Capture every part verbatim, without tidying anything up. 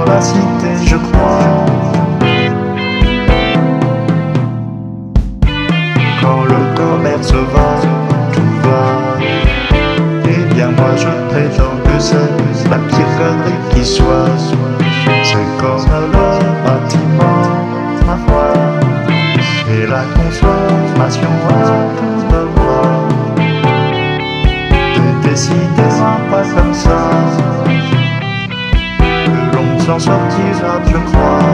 la cité, je crois. Quand le commerce va, tout va. Eh bien moi je prétends que c'est la pire connerie qui soit. C'est comme le bâtiment, ma foi. Et la consommation à tout devoir. C'est décidément pas comme ça que l'on s'en sortira, je crois.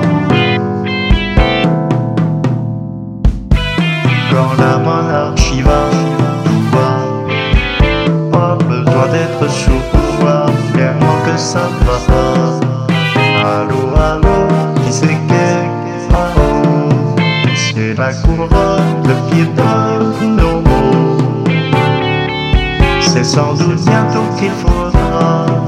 Quand la monarchie va, tout va. Pas besoin d'être sous pouvoir, clairement que ça ne va pas. Allô, allô, qui c'est que là-haut? C'est la couronne, le pied de nos mots. C'est sans doute bientôt qu'il faudra